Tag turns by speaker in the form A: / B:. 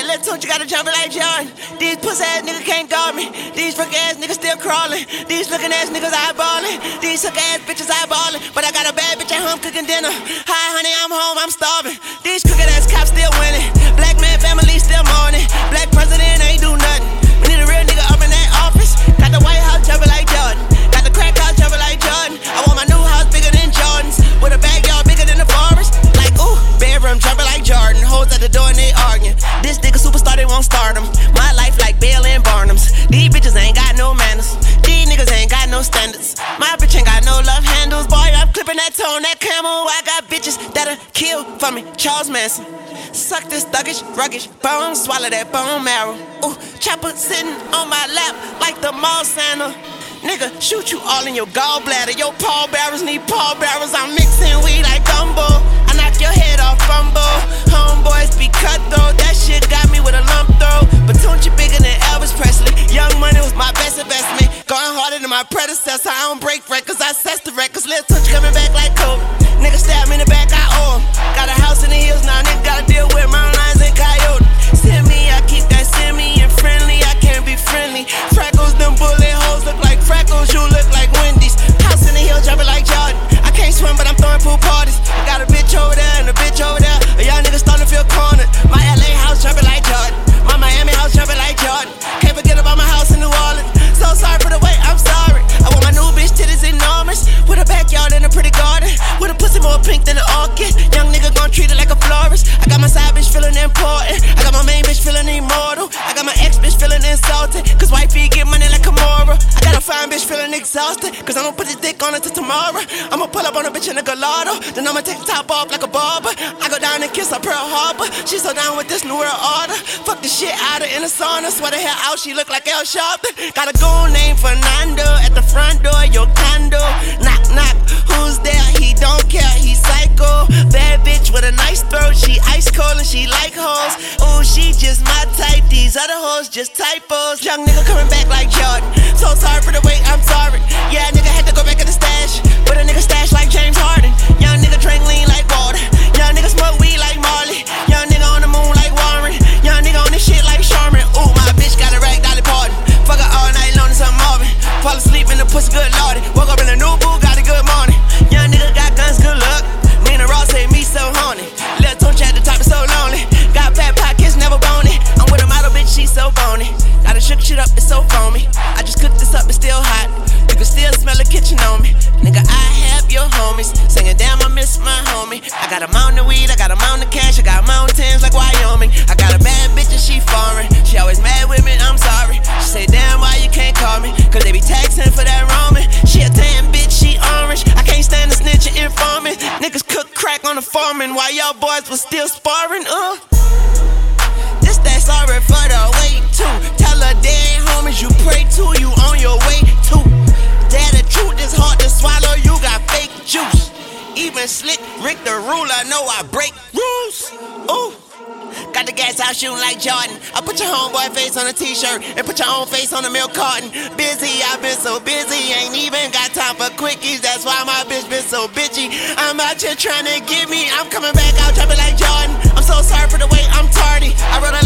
A: let's talk, you gotta jump it like Jordan. These pussy ass niggas can't guard me. These freak ass niggas still crawling. These looking ass niggas eyeballing. These hook ass bitches eyeballing. But I got a bad bitch at home cooking dinner. Hi honey, I'm home, I'm starving. These crooked ass cops still winning. Black man family still mourning. Black president ain't do nothing. We need a real nigga up in that office. Got the White House jumping like Jordan. Got the crack house jumping like Jordan. I want my new house bigger than Jordan's. With a backyard bigger than the forest. Like ooh, bedroom jumping like Jordan. Hoes at the door and they arguing. This nigga superstar, they won't start him. My life like Bale and Barnum's. These bitches ain't got no manners. These niggas ain't got no standards. My bitch ain't got no love handles. Boy, I'm clipping that tone, that camo. I got bitches that'll kill for me. Charles Manson. Suck this thuggish, ruggish bone, swallow that bone marrow. Ooh, chopper sitting on my lap like the mall Santa. Nigga, shoot you all in your gallbladder. Your pallbearers need pallbearers. I'm mixing weed like gumbo. I knock your head off, fumble. Homeboys be cutthroat. That shit got me with a lump throat. But Tunchi bigger than Elvis Presley. Young Money was my best investment. Going harder than my predecessor. I don't break records, I assess the records. Lil Tunchi coming back like Kobe. Nigga stab me in the back, I owe him. Got a house in the hills now, nigga gotta deal with mountain lions and coyote. Send me, I keep that semi and friendly. I can't be friendly. Freckles, them bullet holes look like freckles. You look like Wendy's. House in the hill, jumping like Jordan. I can't swim, but I'm throwing pool parties. I got a bitch over there and a bitch over there. Y'all niggas starting to feel cornered. My LA house jumping like Jordan. My Miami house jumping like Jordan. Can't forget about my house in New Orleans. So sorry for the wait, I'm sorry. I want my new bitch titties enormous. With a backyard and a pretty garden. With a pussy more pink than an orchid. Young nigga gon' treat it like a florist. I got my side bitch feeling important. I got my main bitch feeling immortal. I got my ex bitch feeling insulted. Cause wifey get money like Kimora. I got a fine bitch feeling exhausted. Cause I'ma put this dick on her till tomorrow. I'ma pull up on a bitch in a gelato. Then I'ma take the top off like a barber. I go down and kiss her Pearl Harbor. She so down with this new world order. Fuck the shit out her in the sauna. Swear the hair out, she look like El Sharpton. Got a goon named Fernando at the front door, your condo. Knock, knock, who's there? He don't care, he psycho. Bad bitch with a nice throat. She ice cold and she like hoes. Ooh, she just my type. These other hoes just typos. Young nigga coming back like Jordan. So sorry for the wait, I'm sorry. Yeah, nigga had to go back in the stash. But a nigga stash like James Harden. Young nigga drink lean like water. Young nigga smoke weed like Marley. Young nigga on the moon like Warren. Young nigga on this shit like Sharman. Ooh, my bitch got a rag, Dolly Parton. Fuck her all night long, it's something Marvin. Fall asleep in the pussy, good lordy. Woke up in a new boo, got a good morning. Young nigga got guns, good luck. Nina Ross say me so horny. Lil' Tunchi at the top, is so lonely. Got fat pockets, never bony. I'm with a model bitch, she so bony. Gotta shook shit up, it's so foamy. I just cooked this up, it's still hot. You can still smell the kitchen on me. Nigga, I have your homies. Singing damn, I miss my homie. I got a mountain of weed, I got a mountain of cash. I got mountains like Wyoming. I got a bad bitch and she foreign. She always mad with me, I'm sorry. She say damn, why you can't call me? Cause they be taxing for that roaming. She a tan bitch, she orange. I can't stand the snitch and informant. Niggas cook crack on the farming while y'all boys was still sparring. This that sorry for the wait too. Tell her dead homies you pray to, you on your way too. Dad, the truth is hard to swallow, you got fake juice. Even Slick Rick the ruler know I break rules. Ooh. Got the gas out shooting like Jordan. I put your homeboy face on a t-shirt and put your own face on a milk carton. Busy, I've been so busy, ain't even got time for quickies. That's why my bitch been so bitchy. I'm out here trying to get me. I'm coming back out dropping like Jordan. I'm so sorry for the way I'm tardy. I wrote a